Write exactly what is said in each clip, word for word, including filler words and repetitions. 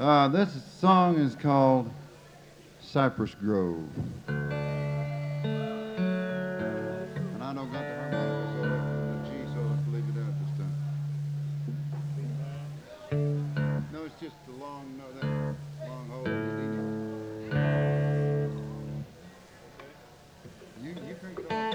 Uh, this song is called Cypress Grove. And I don't got the harmonica solo, the G solo, so leave it out this time. No, it's just the long, no, that long hold. You, you crank it off.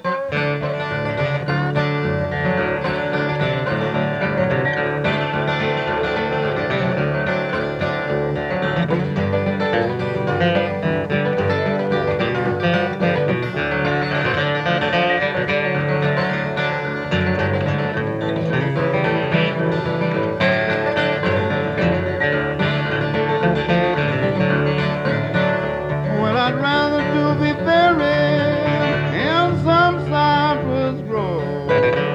Well, I'd rather to be buried in some cypress grove.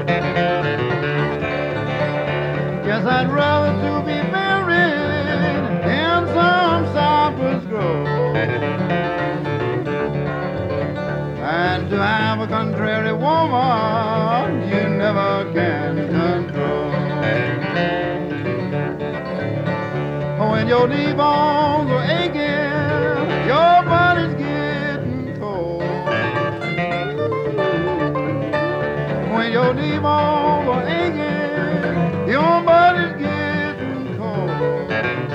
Yes, I'd rather to be buried in some cypress grove and to have a contrary woman you never can control. When your knee bones are aching, your body's getting cold. When your knee bones are aching, your body's getting cold.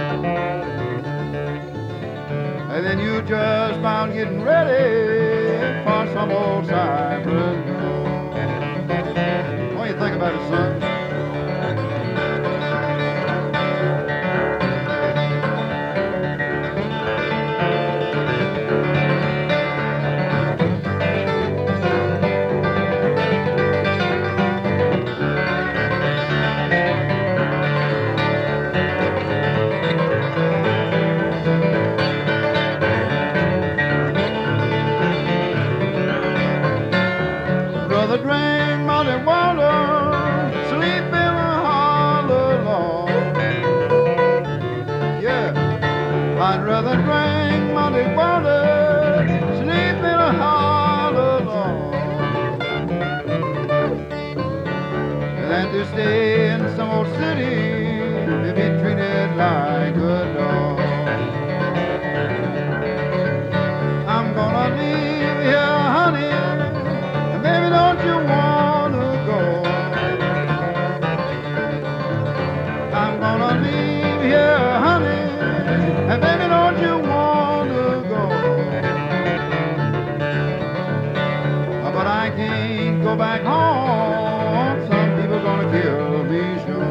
And then you just found getting ready for some old Cypress Grove. What do you think about it, son? Brother, drink muddy water, sleep in a hollow log. Yeah, I'd rather drink muddy water, sleep in a hollow log, than to stay in some old city to be treated like a dog. I'm gonna leave here, honey. Baby, don't you wanna go? I'm gonna leave here, honey, and baby, don't you wanna go? But I can't go back home. Some people gonna kill me sure.